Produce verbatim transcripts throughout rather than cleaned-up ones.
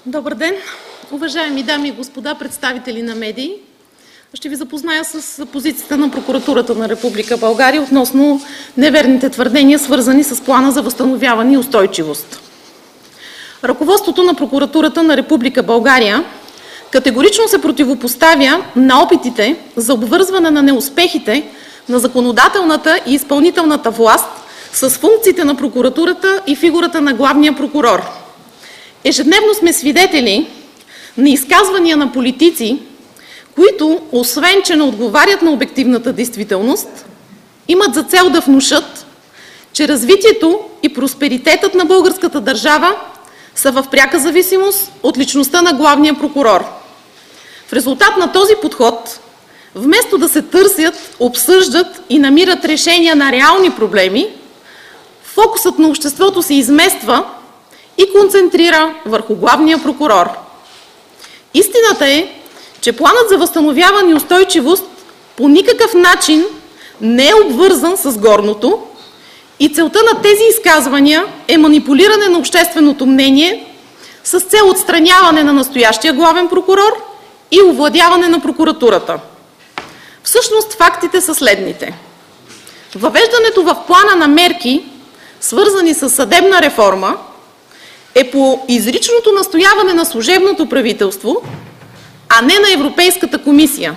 Добър ден, уважаеми дами и господа представители на медии. Ще ви запозная с позицията на Прокуратурата на Република България относно неверните твърдения, свързани с Плана за възстановяване и устойчивост. Ръководството на Прокуратурата на Република България категорично се противопоставя на опитите за обвързване на неуспехите на законодателната и изпълнителната власт с функциите на прокуратурата и фигурата на главния прокурор. Ежедневно сме свидетели на изказвания на политици, които, освен че не отговарят на обективната действителност, имат за цел да внушат, че развитието и просперитетът на българската държава са в пряка зависимост от личността на главния прокурор. В резултат на този подход, вместо да се търсят, обсъждат и намират решения на реални проблеми, фокусът на обществото се измества и концентрира върху главния прокурор. Истината е, че Планът за възстановяване и устойчивост по никакъв начин не е обвързан с горното и целта на тези изказвания е манипулиране на общественото мнение с цел отстраняване на настоящия главен прокурор и овладяване на прокуратурата. Всъщност фактите са следните. Въвеждането в плана на мерки, свързани с съдебна реформа, е по изричното настояване на служебното правителство, а не на Европейската комисия.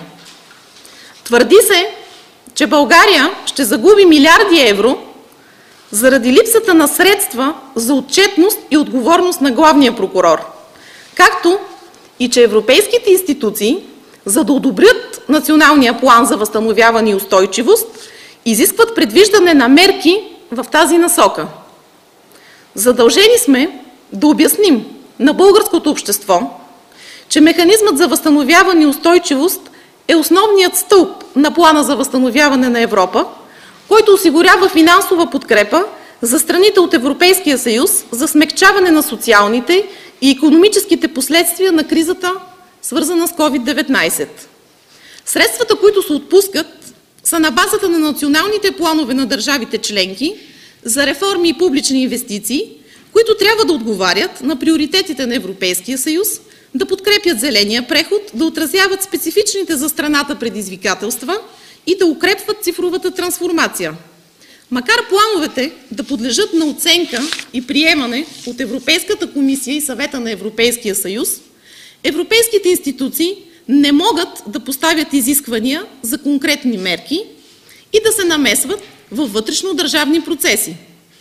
Твърди се, че България ще загуби милиарди евро заради липсата на средства за отчетност и отговорност на главния прокурор, както и че европейските институции, за да одобрят Националния план за възстановяване и устойчивост, изискват предвиждане на мерки в тази насока. Задължени сме да обясним на българското общество, че механизмът за възстановяване и устойчивост е основният стълб на Плана за възстановяване на Европа, който осигурява финансова подкрепа за страните от Европейския съюз за смекчаване на социалните и икономическите последствия на кризата, свързана с ковид деветнайсет. Средствата, които се отпускат, са на базата на националните планове на държавите членки за реформи и публични инвестиции, които трябва да отговарят на приоритетите на Европейския съюз, да подкрепят зеления преход, да отразяват специфичните за страната предизвикателства и да укрепват цифровата трансформация. Макар плановете да подлежат на оценка и приемане от Европейската комисия и Съвета на Европейския съюз, европейските институции не могат да поставят изисквания за конкретни мерки и да се намесват във вътрешно-държавни процеси.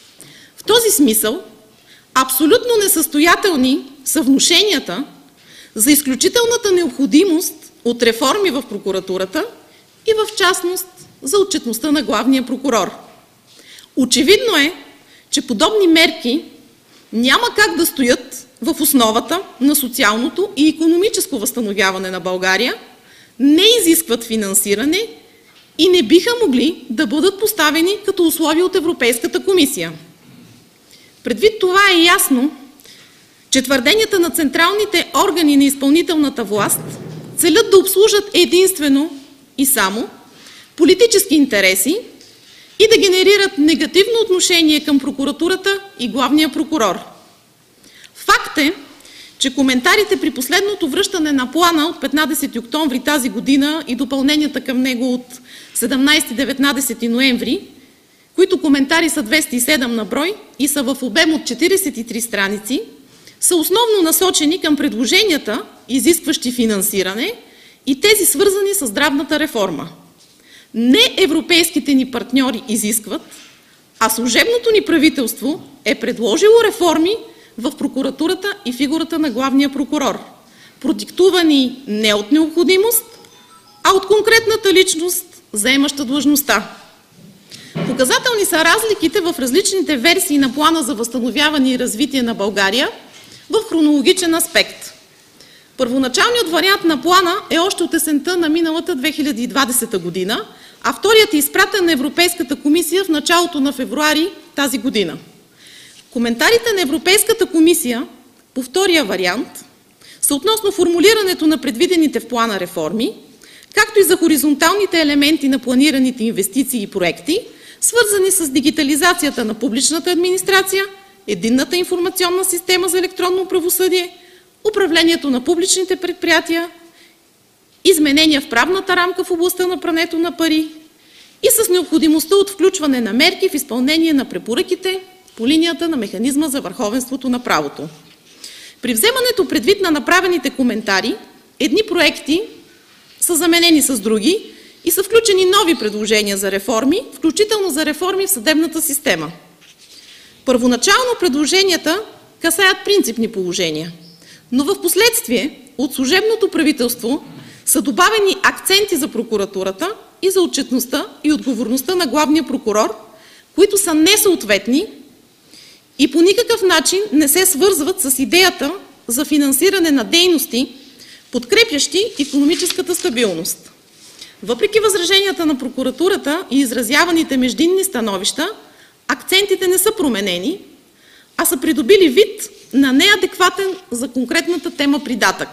В този смисъл, абсолютно несъстоятелни са внушенията за изключителната необходимост от реформи в прокуратурата и в частност за отчетността на главния прокурор. Очевидно е, че подобни мерки няма как да стоят в основата на социалното и икономическо възстановяване на България, не изискват финансиране и не биха могли да бъдат поставени като условия от Европейската комисия. Предвид това е ясно, че твърденията на централните органи на изпълнителната власт целят да обслужат единствено и само политически интереси и да генерират негативно отношение към прокуратурата и главния прокурор. Факт е, че коментарите при последното връщане на плана от петнадесети октомври тази година и допълненията към него от седемнадесети и деветнадесети ноември, които коментари са двеста и седем на брой и са в обем от четиридесет и три страници, са основно насочени към предложенията, изискващи финансиране и тези свързани с здравната реформа. Не европейските ни партньори изискват, а служебното ни правителство е предложило реформи в прокуратурата и фигурата на главния прокурор, продиктувани не от необходимост, а от конкретната личност, заемаща длъжността. Показателни са разликите в различните версии на Плана за възстановяване и развитие на България в хронологичен аспект. Първоначалният вариант на плана е още от есента на миналата две хиляди и двадесета година, а вторият е изпратен на Европейската комисия в началото на февруари тази година. Коментарите на Европейската комисия по втория вариант са относно формулирането на предвидените в плана реформи, както и за хоризонталните елементи на планираните инвестиции и проекти, свързани с дигитализацията на публичната администрация, единната информационна система за електронно правосъдие, управлението на публичните предприятия, изменения в правната рамка в областта на прането на пари и с необходимостта от включване на мерки в изпълнение на препоръките по линията на механизма за върховенството на правото. При вземането предвид на направените коментари, едни проекти са заменени с други и са включени нови предложения за реформи, включително за реформи в съдебната система. Първоначално предложенията касаят принципни положения, но в последствие от служебното правителство са добавени акценти за прокуратурата и за отчетността и отговорността на главния прокурор, които са несъответни и по никакъв начин не се свързват с идеята за финансиране на дейности, подкрепящи икономическата стабилност. Въпреки възраженията на прокуратурата и изразяваните междинни становища, акцентите не са променени, а са придобили вид на неадекватен за конкретната тема придатък.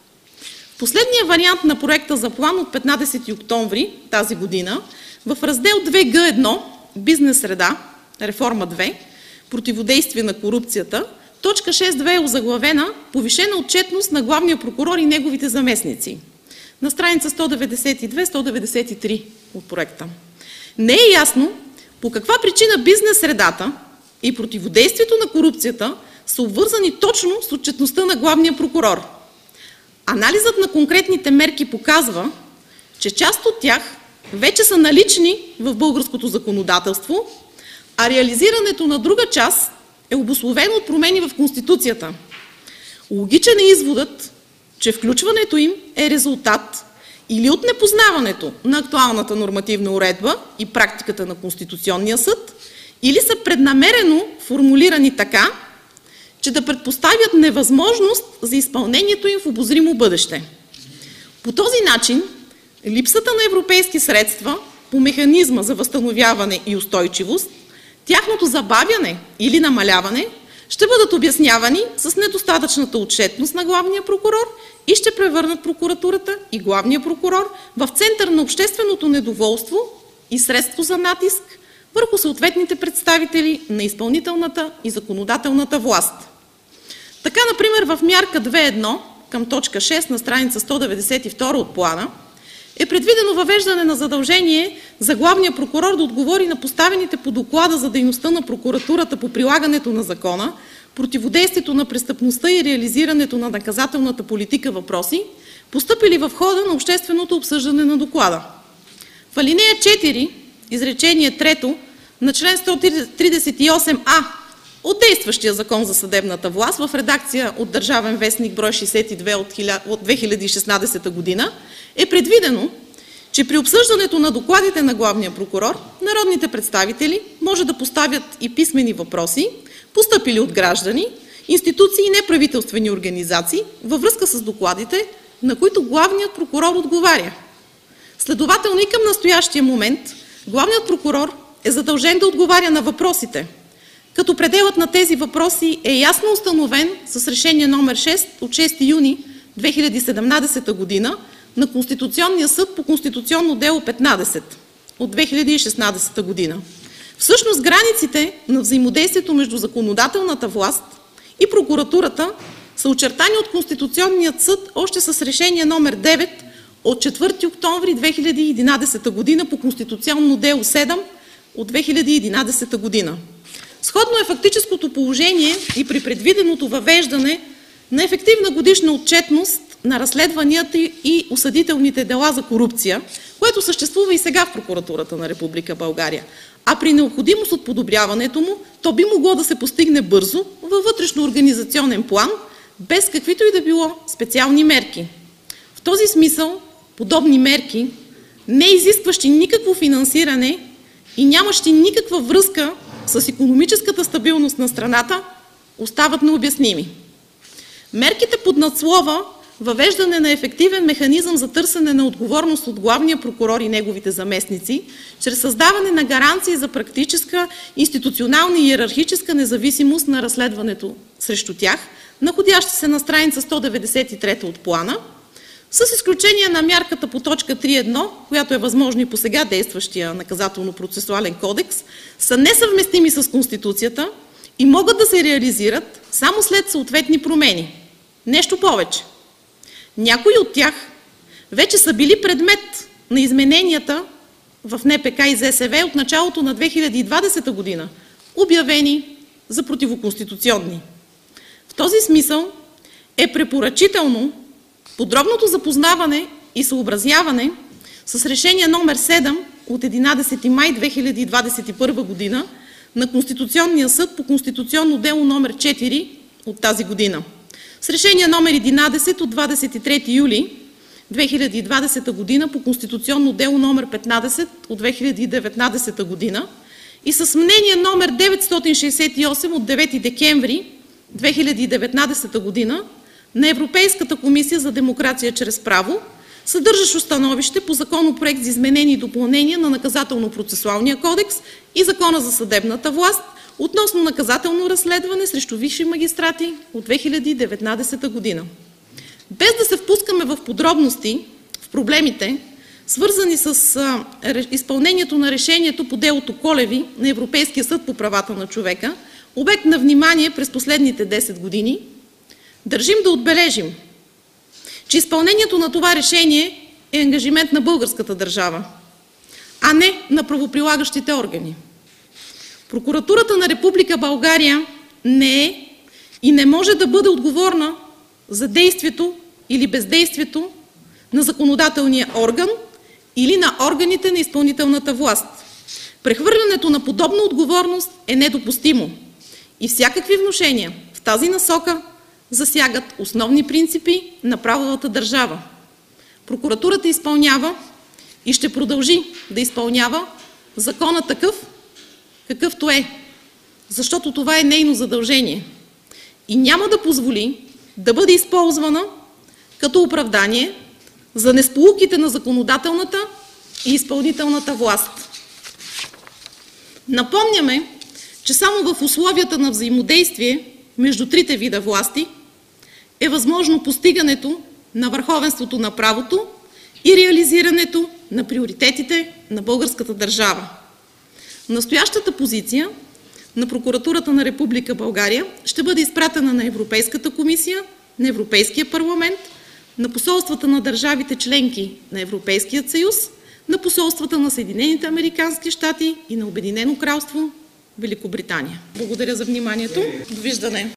В последния вариант на проекта за план от петнадесети октомври тази година, в раздел две Г едно Бизнес среда, реформа две, противодействие на корупцията, точка шест точка две е озаглавена повишена отчетност на главния прокурор и неговите заместници. На страница сто деветдесет и две - сто деветдесет и три от проекта. Не е ясно по каква причина бизнес средата и противодействието на корупцията са обвързани точно с отчетността на главния прокурор. Анализът на конкретните мерки показва, че част от тях вече са налични в българското законодателство, а реализирането на друга част е обусловено от промени в Конституцията. Логичен е изводът, че включването им е резултат или от непознаването на актуалната нормативна уредба и практиката на Конституционния съд, или са преднамерено формулирани така, че да предпоставят невъзможност за изпълнението им в обозримо бъдеще. По този начин, липсата на европейски средства по механизма за възстановяване и устойчивост, тяхното забавяне или намаляване ще бъдат обяснявани с недостатъчната отчетност на главния прокурор и ще превърнат прокуратурата и главния прокурор в център на общественото недоволство и средство за натиск върху съответните представители на изпълнителната и законодателната власт. Така, например, в мярка две точка едно към точка шест на страница сто деветдесет и втора от плана е предвидено въвеждане на задължение за главния прокурор да отговори на поставените по доклада за дейността на прокуратурата по прилагането на закона, противодействието на престъпността и реализирането на наказателната политика въпроси, постъпили в хода на общественото обсъждане на доклада. В алинея четири, изречение трето на член сто тридесет и осем А от действащия закон за съдебната власт в редакция от Държавен вестник брой шейсет и две от две хиляди и шестнадесета година е предвидено, че при обсъждането на докладите на главния прокурор народните представители може да поставят и писмени въпроси, постъпили от граждани, институции и неправителствени организации във връзка с докладите, на които главният прокурор отговаря. Следователно и към настоящия момент главният прокурор е задължен да отговаря на въпросите, като пределът на тези въпроси е ясно установен с решение номер шест от шести юни две хиляди и седемнадесета година на Конституционния съд по конституционно дело петнадесет от две хиляди и шестнадесета година. Всъщност границите на взаимодействието между законодателната власт и прокуратурата са очертани от Конституционния съд още с решение номер девет от четвърти октомври две хиляди и единадесета година по конституционно дело седем от две хиляди и единадесета година. Сходно е фактическото положение и при предвиденото въвеждане на ефективна годишна отчетност на разследванията и осъдителните дела за корупция, което съществува и сега в прокуратурата на Република България. А при необходимост от подобряването му, то би могло да се постигне бързо във вътрешно-организационен план, без каквито и да било специални мерки. В този смисъл, подобни мерки, не изискващи никакво финансиране и нямащи никаква връзка с икономическата стабилност на страната, остават необясними. Мерките под надслова въвеждане на ефективен механизъм за търсене на отговорност от главния прокурор и неговите заместници, чрез създаване на гаранции за практическа, институционална и иерархическа независимост на разследването срещу тях, находящи се на страница сто деветдесет и трета от плана, с изключение на мярката по точка три точка едно, която е възможно и по сега действащия наказателно-процесуален кодекс, са несъвместими с Конституцията и могат да се реализират само след съответни промени. Нещо повече. Някои от тях вече са били предмет на измененията в Н П К и З С В от началото на две хиляди и двадесета година, обявени за противоконституционни. В този смисъл е препоръчително подробното запознаване и съобразяване с решение номер седем от единадесети май две хиляди и двадесет и първа година на Конституционния съд по конституционно дело номер четири от тази година. С решение номер единадесет от двадесет и трети юли две хиляди и двадесета година по конституционно дело номер петнадесет от две хиляди и деветнадесета година и с мнение номер деветстотин шейсет и осем от девети декември две хиляди и деветнадесета година на Европейската комисия за демокрация чрез право, съдържащо становище по Законопроект за изменение и допълнение на Наказателно-процесуалния кодекс и Закона за съдебната власт относно наказателно разследване срещу висши магистрати от две хиляди и деветнадесета година. Без да се впускаме в подробности, в проблемите, свързани с а, изпълнението на решението по делото Колеви на Европейския съд по правата на човека, обект на внимание през последните десет години, държим да отбележим, че изпълнението на това решение е ангажимент на българската държава, а не на правоприлагащите органи. Прокуратурата на Република България не е и не може да бъде отговорна за действието или бездействието на законодателния орган или на органите на изпълнителната власт. Прехвърлянето на подобна отговорност е недопустимо и всякакви внушения в тази насока засягат основни принципи на правовата държава. Прокуратурата изпълнява и ще продължи да изпълнява закона такъв, какъвто е, защото това е нейно задължение и няма да позволи да бъде използвана като оправдание за несполуките на законодателната и изпълнителната власт. Напомняме, че само в условията на взаимодействие между трите вида власти е възможно постигането на върховенството на правото и реализирането на приоритетите на българската държава. Настоящата позиция на Прокуратурата на Република България ще бъде изпратена на Европейската комисия, на Европейския парламент, на посолствата на държавите членки на Европейския съюз, на посолствата на Съединените американски щати и на Обединено кралство Великобритания. Благодаря за вниманието. Довиждане!